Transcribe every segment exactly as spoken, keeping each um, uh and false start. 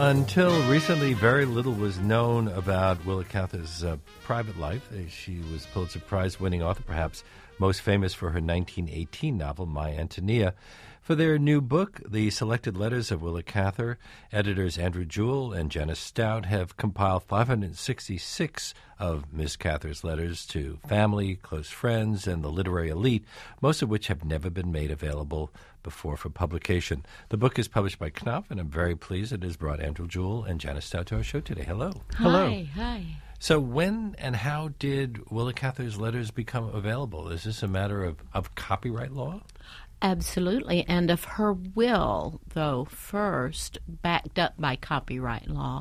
Until recently, very little was known about Willa Cather's uh, private life. She was Pulitzer Prize-winning author, perhaps most famous for her nineteen eighteen novel, My Antonia. For their new book, The Selected Letters of Willa Cather, editors Andrew Jewell and Janice Stout have compiled five hundred sixty-six of Miss Cather's letters to family, close friends, and the literary elite, most of which have never been made available before for publication. The book is published by Knopf, and I'm very pleased it has brought Andrew Jewell and Janice Stout to our show today. Hello. Hello. Hi, hi. So when and how did Willa Cather's letters become available? Is this a matter of, of copyright law? Absolutely, and of her will, though, first, backed up by copyright law.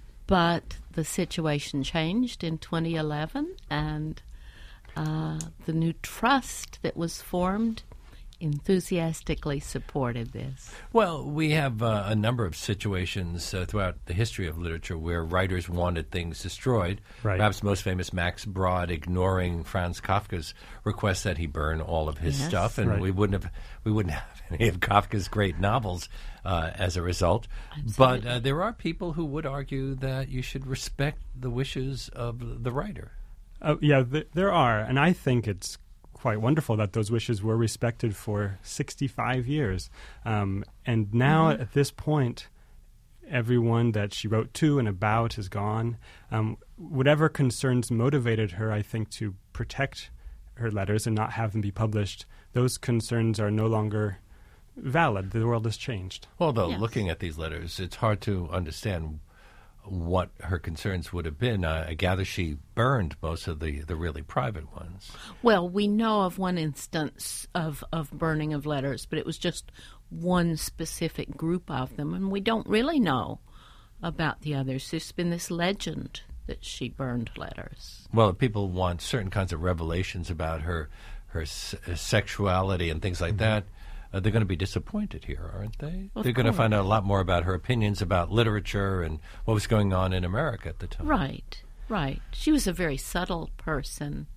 But the situation changed in twenty eleven, and uh, the new trust that was formed enthusiastically supported this. Well, we have uh, a number of situations uh, throughout the history of literature where writers wanted things destroyed. Right. Perhaps most famous, Max Brod ignoring Franz Kafka's request that he burn all of his Yes. stuff, and Right. we wouldn't have we wouldn't have any of Kafka's great novels uh, as a result. Absolutely. But uh, there are people who would argue that you should respect the wishes of the writer. Uh, yeah, th- there are, and I think it's quite wonderful that those wishes were respected for sixty-five years. Um, and now, Mm-hmm. at this point, everyone that she wrote to and about is gone. Um, whatever concerns motivated her, I think, to protect her letters and not have them be published, those concerns are no longer valid. The world has changed. Although Yes. looking at these letters, it's hard to understand what her concerns would have been. Uh, I gather she burned most of the, the really private ones. Well, we know of one instance of, of burning of letters, but it was just one specific group of them, and we don't really know about the others. There's been this legend that she burned letters. Well, if people want certain kinds of revelations about her her s- uh, sexuality and things like that, uh, they're going to be disappointed here, aren't they? Of they're going to course. find out a lot more about her opinions about literature and what was going on in America at the time. Right, right. She was a very subtle person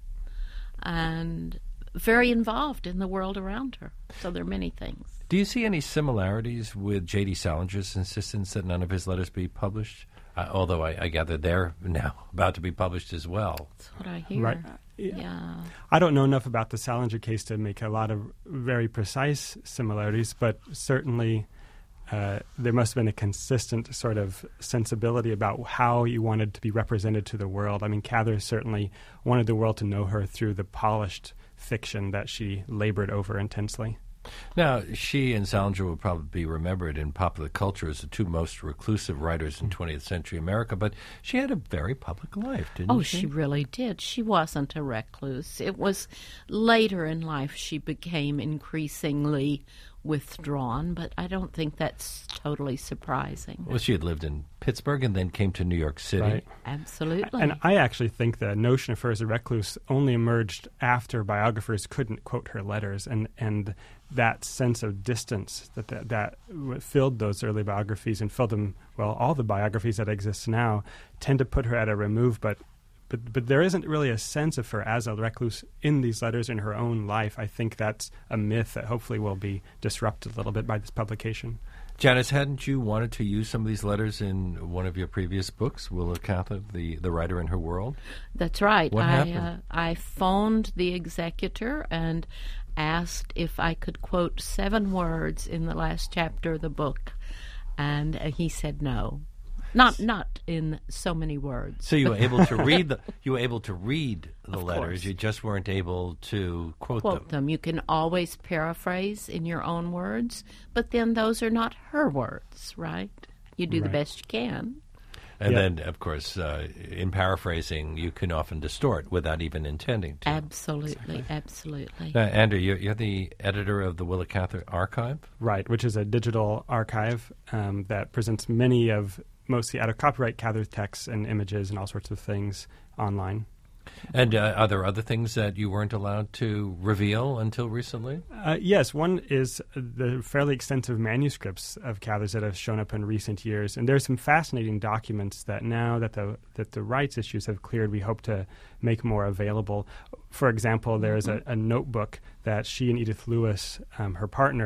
and very involved in the world around her. So there are many things. Do you see any similarities with J D. Salinger's insistence that none of his letters be published? Uh, although I, I gather they're now about to be published as well. That's what I hear. Right. Yeah. I don't know enough about the Salinger case to make a lot of very precise similarities, but certainly uh, there must have been a consistent sort of sensibility about how you wanted to be represented to the world. I mean, Cather certainly wanted the world to know her through the polished fiction that she labored over intensely. Now, she and Salinger will probably be remembered in popular culture as the two most reclusive writers in twentieth century America, but she had a very public life, didn't Oh, she? she really did. She wasn't a recluse. It was later in life she became increasingly withdrawn, but I don't think that's totally surprising. Well, she had lived in Pittsburgh and then came to New York City. Right. Absolutely. And I actually think the notion of her as a recluse only emerged after biographers couldn't quote her letters, and, and that sense of distance that, that that filled those early biographies and filled them, well, all the biographies that exist now tend to put her at a remove, but But but there isn't really a sense of her as a recluse in these letters in her own life. I think that's a myth that hopefully will be disrupted a little bit by this publication. Janice, hadn't you wanted to use some of these letters in one of your previous books, Willa Cather, the, the writer in her world? That's right. What I, happened? Uh, I phoned the executor and asked if I could quote seven words in the last chapter of the book, and uh, he said no. Not not in so many words. So you were able to read the you were able to read the Of letters. course. You just weren't able to quote, Quote them. them. You can always paraphrase in your own words, but then those are not her words, right? You do the Right. best you can. And Yeah. then, of course, uh, in paraphrasing, you can often distort without even intending to. Absolutely, absolutely. Uh, Andrew, you're, you're the editor of the Willa Cather Archive. Right, which is a digital archive um, that presents many of mostly out of copyright Cather texts and images and all sorts of things online. And uh, are there other things that you weren't allowed to reveal until recently? Uh, yes, one is the fairly extensive manuscripts of Cather's that have shown up in recent years, and there's some fascinating documents that now that the that the rights issues have cleared, we hope to make more available. For example, there is a, a notebook that she and Edith Lewis, um, her partner,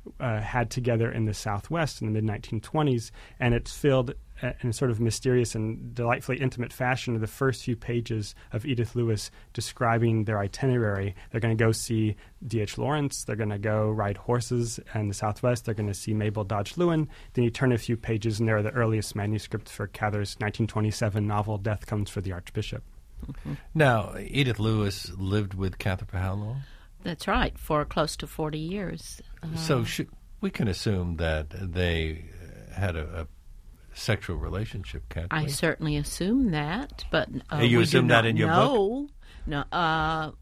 uh, had together in the Southwest in the mid nineteen twenties, and it's filled uh, in a sort of mysterious and delightfully intimate fashion the first few pages of Edith Lewis describing their itinerary. They're going to go see D H Lawrence. They're going to go ride horses in the Southwest. They're going to see Mabel Dodge Lewin. Then you turn a few pages, and they're the earliest manuscripts for Cather's nineteen twenty-seven novel, Death Comes for the Archbishop. Mm-hmm. Now, Edith Lewis lived with Cather for how long? That's right, for close to forty years. Uh, so sh- we can assume that they had a, a sexual relationship, can't I we? certainly assume that, but uh, you we assume do that not in your know. book? No, uh,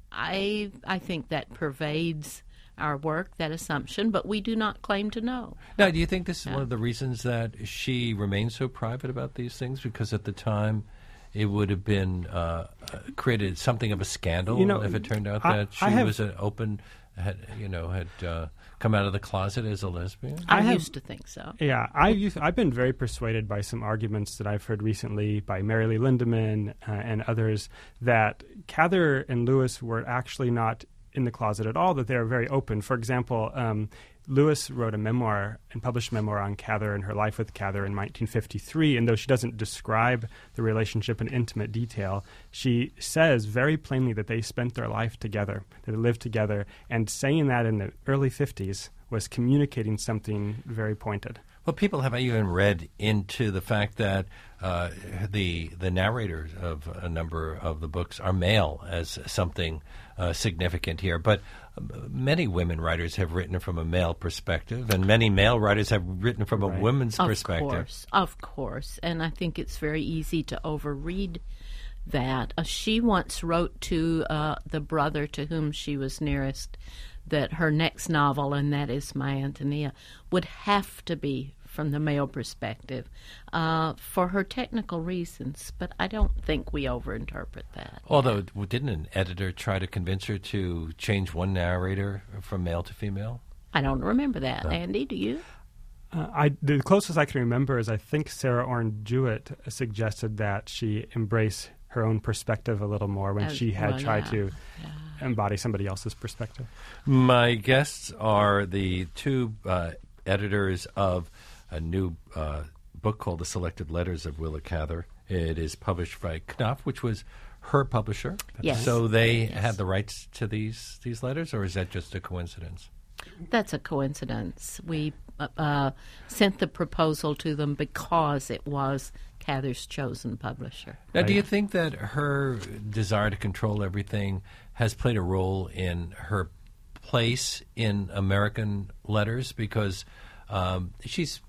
I I think that pervades our work, that assumption, but we do not claim to know. Now, do you think this is Yeah. one of the reasons that she remained so private about these things? Because at the time, it would have been uh, created something of a scandal You know, if it turned out I- that she I have- was an open, had you know, had uh, come out of the closet as a lesbian. I, I have- used to think so. Yeah, I've, I've been very persuaded by some arguments that I've heard recently by Mary Lee Lindemann uh, and others that Cather and Lewis were actually not in the closet at all, that they were very open. For example, um, Lewis wrote a memoir and published a memoir on Cather and her life with Cather in nineteen fifty-three, and though she doesn't describe the relationship in intimate detail, she says very plainly that they spent their life together, that they lived together, and saying that in the early fifties was communicating something very pointed. Well, people have even read into the fact that uh, the the narrators of a number of the books are male as something uh, significant here. But many women writers have written from a male perspective, and many male writers have written from Right. a woman's Of perspective. course, of course. And I think it's very easy to overread that. Uh, she once wrote to uh, the brother to whom she was nearest that her next novel, and that is My Antonia, would have to be from the male perspective uh, for her technical reasons. But I don't think we overinterpret that. Although, didn't an editor try to convince her to change one narrator from male to female? I don't remember that. No. Andy, do you? Uh, I, the closest I can remember is I think Sarah Orne Jewett suggested that she embrace her own perspective a little more when Uh, she had well, tried yeah. to embody somebody else's perspective. My guests are the two uh, editors of a new uh, book called The Selected Letters of Willa Cather. It is published by Knopf, which was her publisher. Yes. So they Yes. had the rights to these these letters, or is that just a coincidence? That's a coincidence. We uh, uh, sent the proposal to them because it was Cather's chosen publisher. Now, do Right. you think that her desire to control everything has played a role in her place in American letters? Because um, she's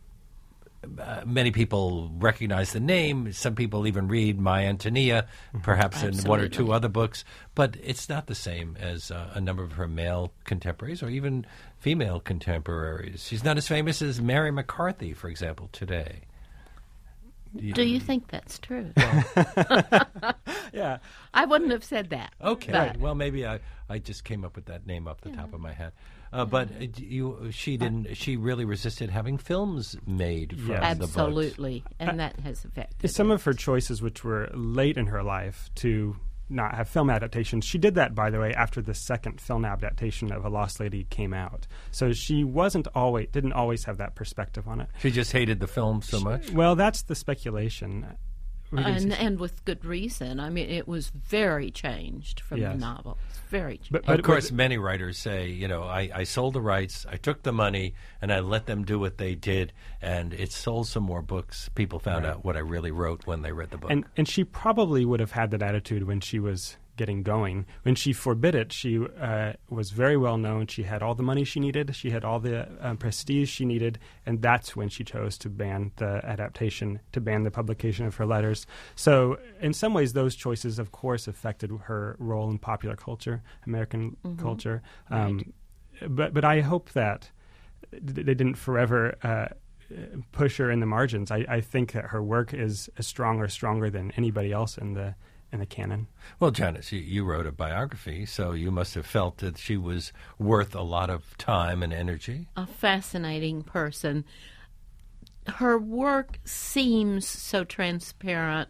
uh, many people recognize the name. Some people even read My Antonia, perhaps in one or two Absolutely. other books. But it's not the same as uh, a number of her male contemporaries or even female contemporaries. She's not as famous as Mary McCarthy, for example, today. Do you think that's true? Yeah. I wouldn't have said that. Okay. But Well, maybe I, I just came up with that name off the top of my head. Uh, but uh, d- you, she didn't. She really resisted having films made from Yes. the books. absolutely, and that has affected Some it. of her choices, which were late in her life to not have film adaptations, she did that, by the way, after the second film adaptation of A Lost Lady came out. So she wasn't always, didn't always have that perspective on it. She just hated the film so much. Well, that's the speculation. We can and see- and with good reason. I mean, it was very changed from Yes. the novel. It's very changed. But- Of but- course, many writers say, you know, I, I sold the rights, I took the money, and I let them do what they did, and it sold some more books. People found Right. out what I really wrote when they read the book. And and she probably would have had that attitude when she was getting going. When she forbid it, she uh, was very well known. She had all the money she needed. She had all the um, prestige she needed, and that's when she chose to ban the adaptation, to ban the publication of her letters. So, in some ways, those choices, of course, affected her role in popular culture, American culture. Um, But but I hope that th- they didn't forever Uh, push her in the margins. I, I think that her work is as strong or stronger than anybody else in the in the canon. Well, Janice, you, you wrote a biography, so you must have felt that she was worth a lot of time and energy. A fascinating person. Her work seems so transparent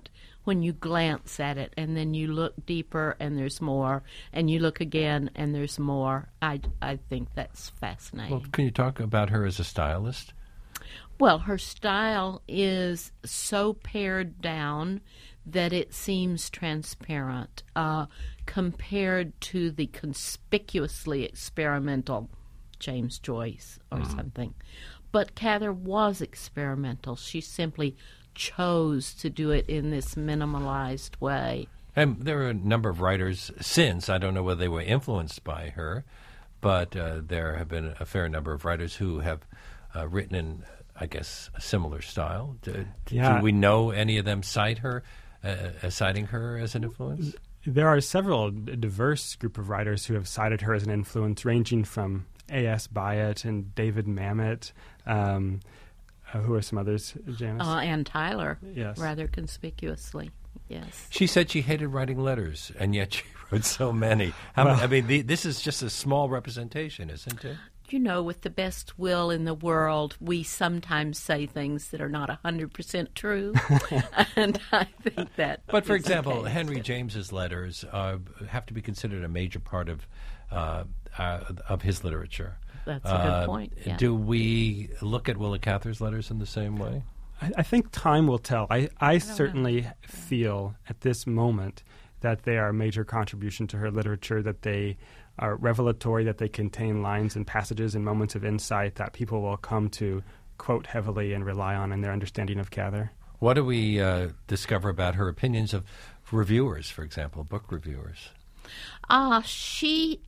when you glance at it and then you look deeper and there's more, and you look again and there's more. I, I think that's fascinating. Well, can you talk about her as a stylist? Well, her style is so pared down that it seems transparent uh, compared to the conspicuously experimental James Joyce or mm. something. But Cather was experimental. She simply chose to do it in this minimalized way. And there are a number of writers since, I don't know whether they were influenced by her, but uh, there have been a fair number of writers who have uh, written in, I guess, a similar style. Do, yeah. do we know any of them cite her, uh, as citing her as an influence? There are several a diverse group of writers who have cited her as an influence, ranging from A S Byatt and David Mamet. Um, uh, who are some others, Janice? Uh, Ann Tyler, yes. rather conspicuously, yes. She said she hated writing letters, and yet she wrote so many. How well, many I mean, the, this is just a small representation, isn't it? You know, with the best will in the world, we sometimes say things that are not one hundred percent true, and I think that But, for example, okay. Henry James's letters uh, have to be considered a major part of uh, uh, of his literature. That's a good uh, point. Yeah. Do we look at Willa Cather's letters in the same way? I, I think time will tell. I, I, I certainly know. feel at this moment that they are a major contribution to her literature, that they are revelatory, that they contain lines and passages and moments of insight that people will come to quote heavily and rely on in their understanding of Cather. What do we uh, discover about her opinions of reviewers, for example, book reviewers? Ah, uh, she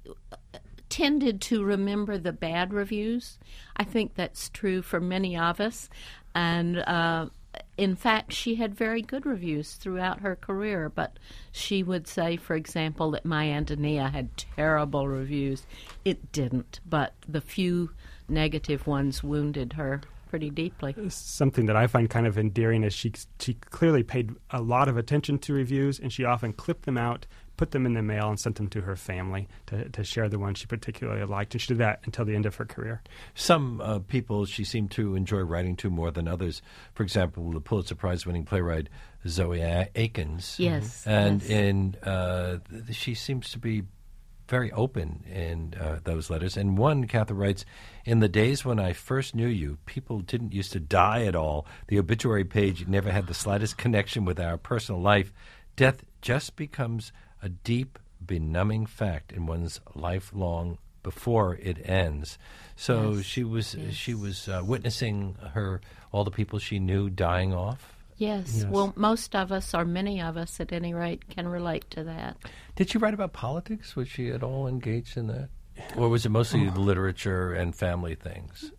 tended to remember the bad reviews. I think that's true for many of us. And uh, in fact, she had very good reviews throughout her career, but she would say, for example, that My Antonia had terrible reviews. It didn't, but the few negative ones wounded her pretty deeply. Something that I find kind of endearing is she she clearly paid a lot of attention to reviews, and she often clipped them out, put them in the mail, and sent them to her family to, to share the ones she particularly liked. And she did that until the end of her career. Some uh, people she seemed to enjoy writing to more than others. For example, the Pulitzer Prize-winning playwright Zoe Akins. Yes. And yes. in uh, th- she seems to be very open in uh, those letters. And one, Cather writes, "In the days when I first knew you, people didn't used to die at all. The obituary page never had the slightest connection with our personal life. Death just becomes a deep, benumbing fact in one's life long before it ends." So yes. she was yes. she was uh, witnessing her all the people she knew dying off. Yes. Yes. Well, most of us, or many of us at any rate, can relate to that. Did she write about politics? Was she at all engaged in that? Or was it mostly literature and family things?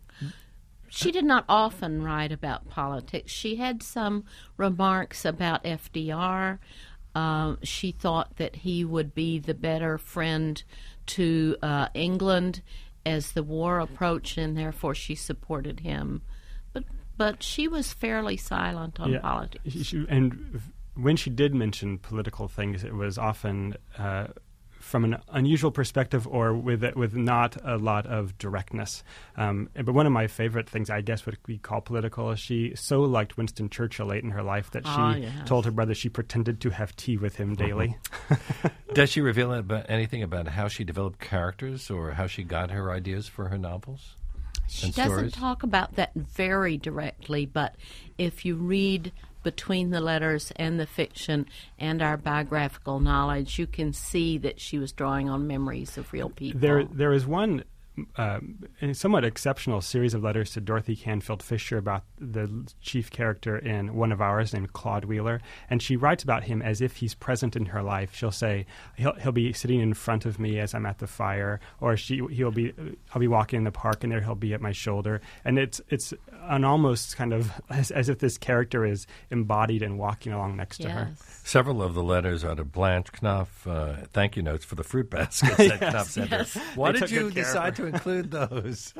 She did not often write about politics. She had some remarks about F D R. Uh, she thought that he would be the better friend to uh, England as the war approached, and therefore she supported him. But but she was fairly silent on yeah. politics. She, and when she did mention political things, it was often uh, from an unusual perspective or with with not a lot of directness. Um, but one of my favorite things, I guess, what we call political, is she so liked Winston Churchill late in her life that she oh, yes. told her brother she pretended to have tea with him daily. Does she reveal about anything about how she developed characters or how she got her ideas for her novels? She and doesn't stories? talk about that very directly, but if you read between the letters and the fiction and our biographical knowledge, you can see that she was drawing on memories of real people. There, there is one uh, somewhat exceptional series of letters to Dorothy Canfield Fisher about the chief character in one of ours named Claude Wheeler, and she writes about him as if he's present in her life. She'll say he'll he'll be sitting in front of me as I'm at the fire, or she he'll be I'll be walking in the park and there he'll be at my shoulder, and it's it's an almost kind of as, as if this character is embodied and walking along next yes. to her. Several of the letters are to Blanche Knopf, uh, thank you notes for the fruit baskets that Yes, Knopf sent her. yes. Why They did took you good care of decide her. to include those?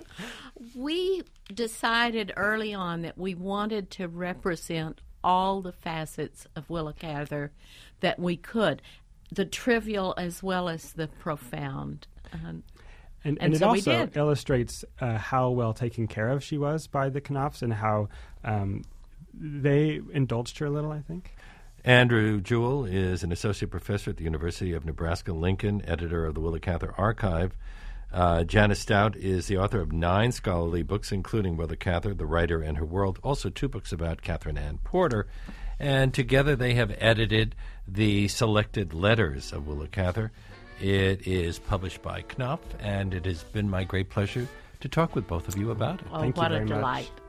We decided early on that we wanted to represent all the facets of Willa Cather that we could, the trivial as well as the profound. Um, And, And and it so we also did. illustrates uh, how well taken care of she was by the Knopfs and how um, they indulged her a little, I think. Andrew Jewell is an associate professor at the University of Nebraska-Lincoln, editor of the Willa Cather Archive. Uh, Janice Stout is the author of nine scholarly books, including Willa Cather, The Writer and Her World, also two books about Catherine Ann Porter. And together they have edited the Selected Letters of Willa Cather. It is published by Knopf, and it has been my great pleasure to talk with both of you about it. Oh, Thank you what a very much. delight.